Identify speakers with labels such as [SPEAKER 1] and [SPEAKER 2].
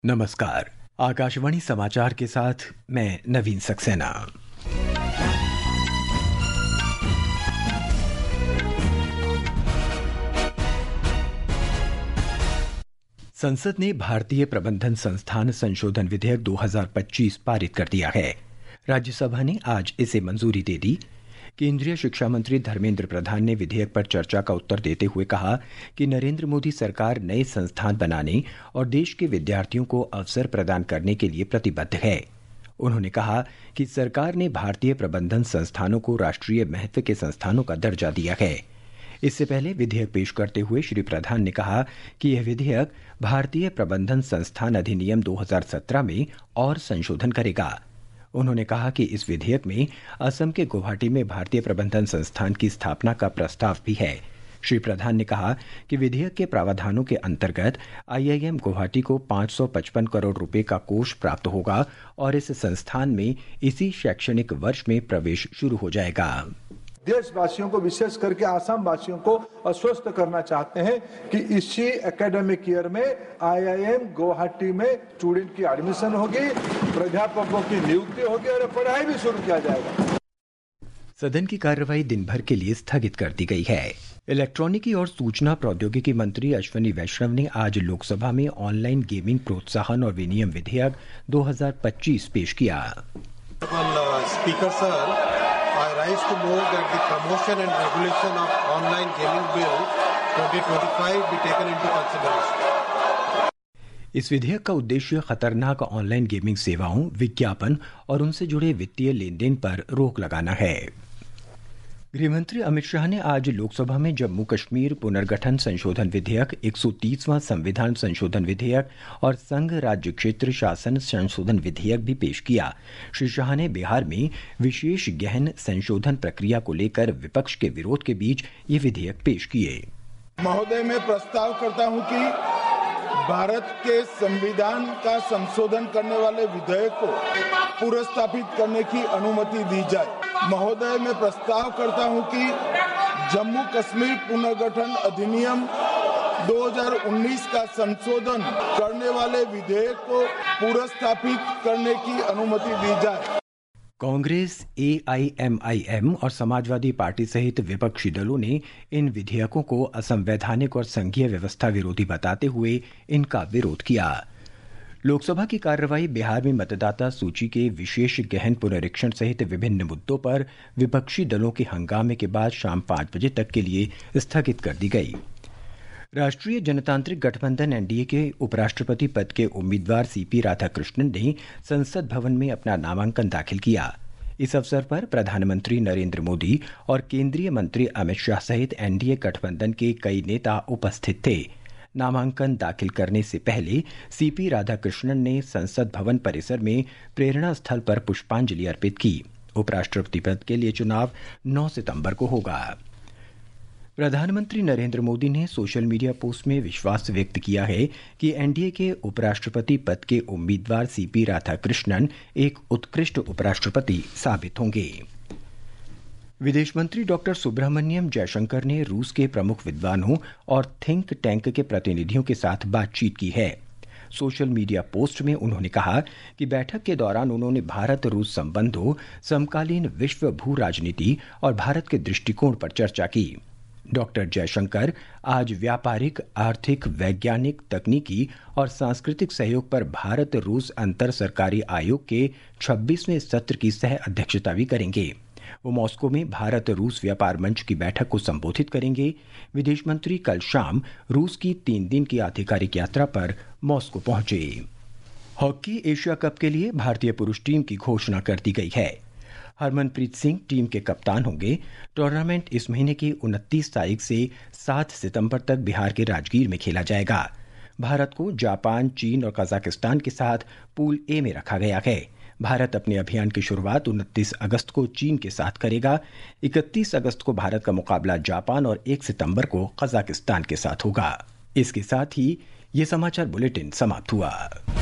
[SPEAKER 1] नमस्कार। आकाशवाणी समाचार के साथ मैं नवीन सक्सेना। संसद ने भारतीय प्रबंधन संस्थान संशोधन विधेयक 2025 पारित कर दिया है। राज्यसभा ने आज इसे मंजूरी दे दी। केंद्रीय शिक्षा मंत्री धर्मेंद्र प्रधान ने विधेयक पर चर्चा का उत्तर देते हुए कहा कि नरेंद्र मोदी सरकार नए संस्थान बनाने और देश के विद्यार्थियों को अवसर प्रदान करने के लिए प्रतिबद्ध है। उन्होंने कहा कि सरकार ने भारतीय प्रबंधन संस्थानों को राष्ट्रीय महत्व के संस्थानों का दर्जा दिया है। इससे पहले विधेयक पेश करते हुए श्री प्रधान ने कहा कि यह विधेयक भारतीय प्रबंधन संस्थान अधिनियम 2017 में और संशोधन करेगा। उन्होंने कहा कि इस विधेयक में असम के गुवाहाटी में भारतीय प्रबंधन संस्थान की स्थापना का प्रस्ताव भी है। श्री प्रधान ने कहा कि विधेयक के प्रावधानों के अंतर्गत आईआईएम गुवाहाटी को 555 करोड़ रुपए का कोष प्राप्त होगा और इस संस्थान में इसी शैक्षणिक वर्ष में प्रवेश शुरू हो जाएगा।
[SPEAKER 2] देशवासियों को, विशेष करके आसाम वासियों को आश्वस्त करना चाहते हैं कि इसी एकेडमिक ईयर में आईआईएम गुवाहाटी में स्टूडेंट की एडमिशन होगी, प्राध्यापकों की नियुक्ति होगी और पढ़ाई भी शुरू किया जाएगा।
[SPEAKER 1] सदन की कार्रवाई दिन भर के लिए स्थगित कर दी गई है। इलेक्ट्रॉनिकी और सूचना प्रौद्योगिकी मंत्री अश्विनी वैष्णव ने आज लोकसभा में ऑनलाइन गेमिंग प्रोत्साहन और विनियम विधेयक 2025 पेश किया।
[SPEAKER 3] Speaker sir, I rise to move that the promotion and regulation of online gaming bill 2025 be taken into consideration.
[SPEAKER 1] इस विधेयक का उद्देश्य खतरनाक ऑनलाइन गेमिंग सेवाओं, विज्ञापन और उनसे जुड़े वित्तीय लेन देन पर रोक लगाना है। गृहमंत्री अमित शाह ने आज लोकसभा में जम्मू कश्मीर पुनर्गठन संशोधन विधेयक, 130वां संविधान संशोधन विधेयक और संघ राज्य क्षेत्र शासन संशोधन विधेयक भी पेश किया। श्री शाह ने बिहार में विशेष गहन संशोधन प्रक्रिया को लेकर विपक्ष के विरोध के बीच ये विधेयक पेश किए।
[SPEAKER 4] महोदय, मैं प्रस्ताव करता हूं कि भारत के संविधान का संशोधन करने वाले विधेयक को पुनर्स्थापित करने की अनुमति दी जाए। महोदय, मैं प्रस्ताव करता हूं कि जम्मू कश्मीर पुनर्गठन अधिनियम 2019 का संशोधन करने वाले विधेयक को पुनर्स्थापित करने की अनुमति दी जाए।
[SPEAKER 1] कांग्रेस, एआईएमआईएम और समाजवादी पार्टी सहित विपक्षी दलों ने इन विधेयकों को असंवैधानिक और संघीय व्यवस्था विरोधी बताते हुए इनका विरोध किया। लोकसभा की कार्रवाई बिहार में मतदाता सूची के विशेष गहन पुनरीक्षण सहित विभिन्न मुद्दों पर विपक्षी दलों के हंगामे के बाद शाम 5 बजे तक के लिए स्थगित कर दी गई। राष्ट्रीय जनतांत्रिक गठबंधन एनडीए के उपराष्ट्रपति पद के उम्मीदवार सीपी राधाकृष्णन ने संसद भवन में अपना नामांकन दाखिल किया। इस अवसर पर प्रधानमंत्री नरेंद्र मोदी और केंद्रीय मंत्री अमित शाह सहित एनडीए गठबंधन के कई नेता उपस्थित थे। नामांकन दाखिल करने से पहले सीपी राधाकृष्णन ने संसद भवन परिसर में प्रेरणा स्थल पर पुष्पांजलि अर्पित की। उपराष्ट्रपति पद के लिए चुनाव 9 सितंबर को होगा। प्रधानमंत्री नरेंद्र मोदी ने सोशल मीडिया पोस्ट में विश्वास व्यक्त किया है कि एनडीए के उपराष्ट्रपति पद के उम्मीदवार सीपी राधाकृष्णन एक उत्कृष्ट उपराष्ट्रपति साबित होंगे। विदेश मंत्री डॉक्टर सुब्रह्मण्यम जयशंकर ने रूस के प्रमुख विद्वानों और थिंक टैंक के प्रतिनिधियों के साथ बातचीत की है। सोशल मीडिया पोस्ट में उन्होंने कहा कि बैठक के दौरान उन्होंने भारत रूस संबंधों, समकालीन विश्व भू राजनीति और भारत के दृष्टिकोण पर चर्चा की। डॉक्टर जयशंकर आज व्यापारिक, आर्थिक, वैज्ञानिक, तकनीकी और सांस्कृतिक सहयोग पर भारत रूस अंतर सरकारी आयोग के 26वें सत्र की सह अध्यक्षता भी करेंगे। वो मॉस्को में भारत रूस व्यापार मंच की बैठक को संबोधित करेंगे। विदेश मंत्री कल शाम रूस की 3 दिन की आधिकारिक यात्रा पर मॉस्को पहुंचे। हॉकी एशिया कप के लिए भारतीय पुरुष टीम की घोषणा कर दी गई है। हरमनप्रीत सिंह टीम के कप्तान होंगे। टूर्नामेंट इस महीने की 29 तारीख से 7 सितंबर तक बिहार के राजगीर में खेला जाएगा। भारत को जापान, चीन और कजाकिस्तान के साथ पूल ए में रखा गया है। भारत अपने अभियान की शुरुआत 29 अगस्त को चीन के साथ करेगा। 31 अगस्त को भारत का मुकाबला जापान और 1 सितंबर को कजाकिस्तान के साथ होगा। इसके साथ ही ये समाचार बुलेटिन समाप्त हुआ।